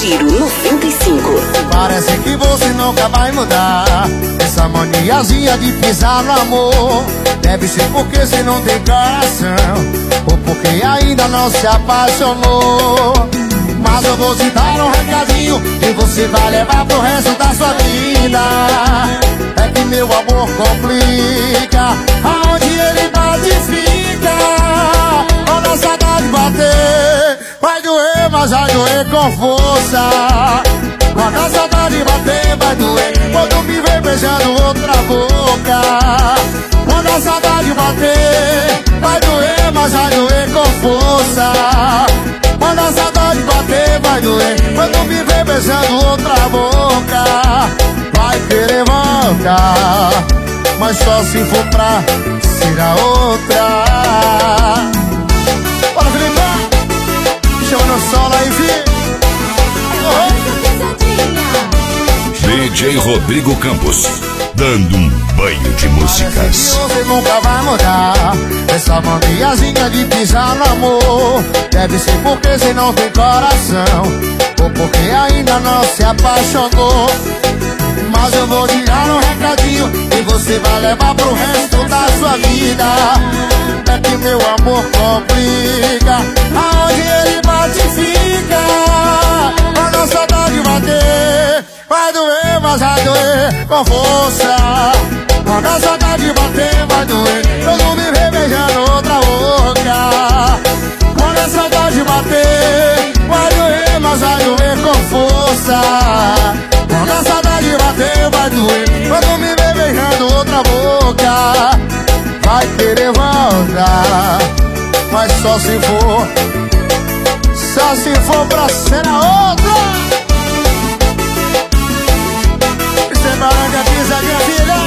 Giro 95. Parece que você nunca vai mudar. Essa maniazinha de pisar no amor deve ser porque você não tem coração, ou porque ainda não se apaixonou. Mas eu vou te dar um recadinho que você vai levar pro resto da sua vida. É que meu amor complica, aonde ele bate fica. Quando a saudade bater, vai doer, mas vai doer com força. Quando a saudade bater, vai doer quando me ver beijando outra boca. Quando a saudade bater, vai doer, mas vai doer com força. Quando a saudade bater, vai doer quando me ver beijando outra boca. Vai querer voltar, mas só se for pra ser a outra. Bora, Felipe, chama no solo aí, filho. DJ Rodrigo Campos, dando um banho de músicas. Você nunca vai mudar. Essa maniazinha de pisar no amor deve ser porque você não tem coração, ou porque ainda não se apaixonou. Mas eu vou te dar um recadinho que você vai levar pro resto da sua vida. É que meu amor complica, aonde ele bate fica. Quando a saudade bater, vai doer, mas vai doer com força. Quando a saudade bater, vai doer quando me ver beijando outra boca. Quando a saudade bater, vai doer, mas vai doer com força. Quando a saudade bater, vai doer quando me ver beijando outra boca. Vai querer voltar, mas só se for pra ser a outra. Baranga, pisadinha, filha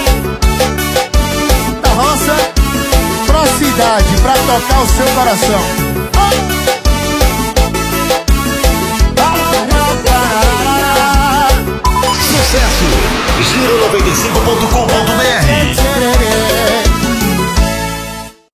da roça pra cidade, pra tocar o seu coração. Sucesso! Giro 95.com.br